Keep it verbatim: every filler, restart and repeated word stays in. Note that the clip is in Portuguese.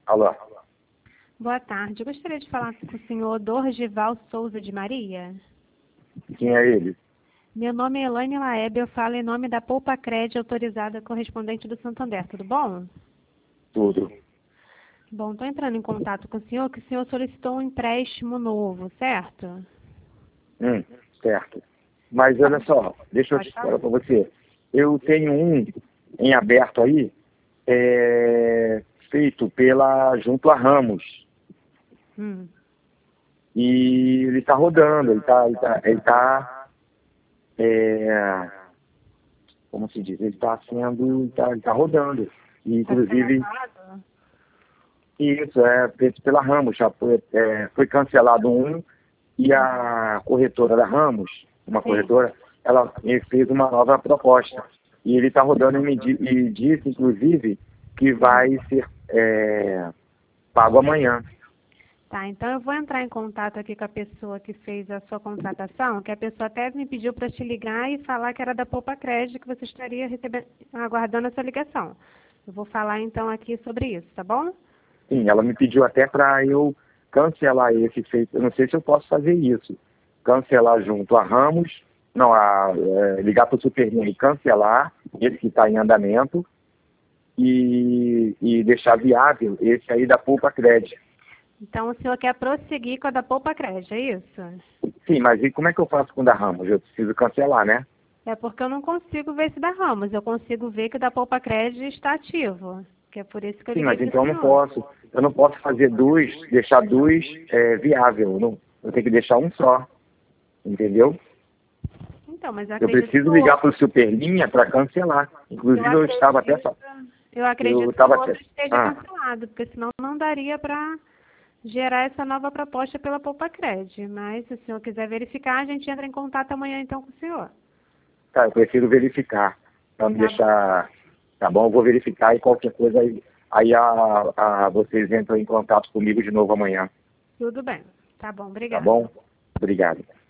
Alô? Boa tarde. Eu gostaria de falar com o senhor Dorgival Souza de Maria. Quem é ele? Meu nome é Elaine Laeb, eu falo em nome da Poupa Cred, autorizada correspondente do Santander. Tudo bom? Tudo. Bom, estou entrando em contato com o senhor, que o senhor solicitou um empréstimo novo, certo? Hum, certo. Mas olha só, deixa eu te Pode falar. falar para você. Eu tenho um em aberto aí, é, feito pela junto a Ramos. Hum. E ele está rodando, ele está, ele tá, ele tá é, como se diz, ele está sendo, ele está tá rodando. E, Está sendo inclusive, usado? isso é feito pela Ramos, já foi, é, foi cancelado um, e a corretora da Ramos, uma Sim. corretora, ela fez uma nova proposta. E ele está rodando e, me di- e disse, inclusive, que vai ser é, pago amanhã. Tá, então eu vou entrar em contato aqui com a pessoa que fez a sua contratação, que a pessoa até me pediu para te ligar e falar que era da Poupa Cred, que você estaria recebendo, aguardando essa ligação. Eu vou falar então aqui sobre isso, tá bom? Sim, ela me pediu até para eu cancelar esse feito. Eu não sei se eu posso fazer isso. Cancelar junto a Ramos, não, a, é, ligar para o Superlinha e cancelar esse que está em andamento e, e deixar viável esse aí da Poupa Cred. Então o senhor quer prosseguir com a da Poupa Cred, é isso? Sim, mas e como é que eu faço com o da Ramos? Eu preciso cancelar, né? É porque eu não consigo ver esse da Ramos, eu consigo ver que o da Poupa Cred está ativo, que é por isso que eu Sim, liguei mas para o então eu não senhor. posso. Eu não posso fazer dois, deixar dois é, viável. Eu, não, eu tenho que deixar um só. Entendeu? Então, mas eu Eu acredito que preciso o ligar outro, para o Superlinha para cancelar. eu Inclusive eu estava até acredito, só. eu Eu acredito que o estava outro até. esteja Ah, cancelado, porque senão não daria para gerar essa nova proposta pela Poupa Cred. Mas se o senhor quiser verificar, a gente entra em contato amanhã então com o senhor. tá, eu preciso verificar. Para me Tá bom. deixar. Tá bom, eu vou verificar e qualquer coisa aí, aí a, a, vocês entram em contato comigo de novo amanhã. Tudo bem. Tá bom, Tá obrigada. bom? Obrigado.